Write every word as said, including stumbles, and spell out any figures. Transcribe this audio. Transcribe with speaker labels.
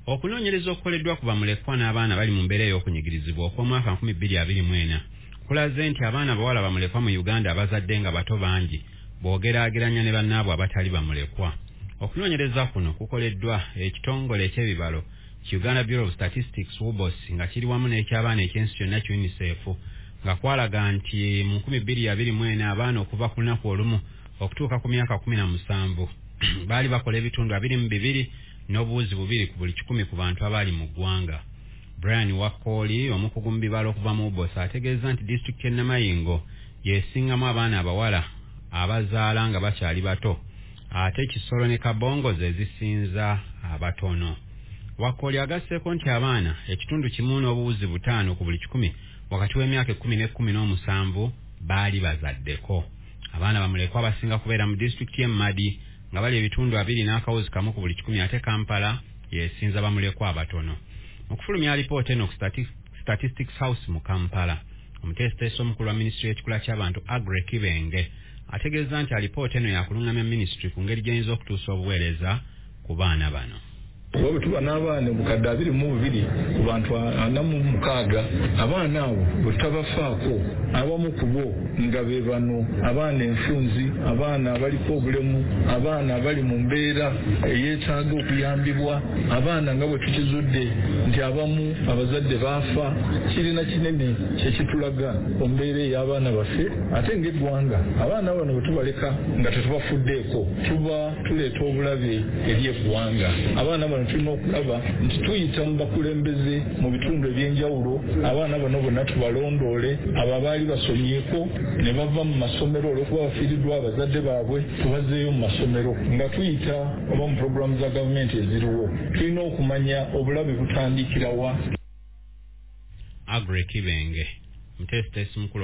Speaker 1: Okunoonyereza okukoleddwa ku bamulekwa n'abaana bali mu mbeera ey'okunyigirizibwa okw'omwaka nkumi bbiri abiri mu ena kulaze nti abaana bawala bamulekwa mu Uganda abazadde nga bato bangi boogeraageranya ne bannaabwe abatali bamulekwa. Okunoonyereza kuno kukoleddwa ekitongole eky'ebibalo Uganda Bureau of Statistics U B O S nga kiri wamu n'eky'abaana eky'ensi kyonna ki UNICEF nga kwalaga nti mu nkumi bbiri abiri mu ena abaana okuva ku lunaku olumu okutuuka ku myaka kumi na musanvu baali bakola ebitundu abiri mu bibiri n'obuwuzi bubiri ku buli kikumi ku bantu abaali mu ggwanga. Brian Wakoli omukugu mu bibalo okuva mu U B O S ategeeza nti disitulikiti y'e Namayingo yeesingamu abaana abawala abazaala nga bakyali bato ate Kisoro ne Kabongo ze zisinza abatono. Wakoli agasseeko nti abaana ekitundu kimu n'obuwuzi butaano ku buli kikumi wakati w'emyaka ekkumi n'ekkumi n'omusanvu baali bazaddeko. Abaana bamulekwa abasinga kubeera mu disitulikiti y'e Madi nga bali ebitundu abiri n'akawuzi kamu ku buli kikumi ate Kampala yeesinza bamulekwa abatono. Mu kufulumya alipoota eno ku Statistics House mu Kampala, omuteesiteesi omukulu wa minisitule y'ekikula ky'abantu Agre Kibenge ategeeza nti alipoota eno yakulungamya minisitule ku ngeri gy'eyinza okutuusa obuweereza ku baana bano.
Speaker 2: Bwe tuba n'abaana mukadde abiri mu bubiri ku bantu ana mu mukaaga abaana abo bwe tutabafaako abamu ku bo nga be bano abaana enfunzi, abaana abaliko obulemu, abaana abali mu mbeera eyeetaaga okuyambibwa, abaana nga bwe tukizudde nti abamu abazadde baafa. Kirina kinene kyekitulaga ku mbeera ey'abaana baffe ate ng'eggwanga abaana bano bwe tubaleka nga tetubafuddeeko tuba tuleeta obulabe eri eggwanga. Abaana bano tulina okulaba nti tuyita mu bakulembeze mu bitundu ebyenjawulo abaana bano bonna tubalondoole abo abaali basomyeko ne bava mu masomero olw'okuba bafiiriddwa abazadde baabwe tubazeeyo mu masomero nga tuyita oba mu puroguramu za gavumenti eziriwo. Tulina okumanya obulabe butandikira wa.
Speaker 1: Agre Kibenge, muteesiteesi mukulu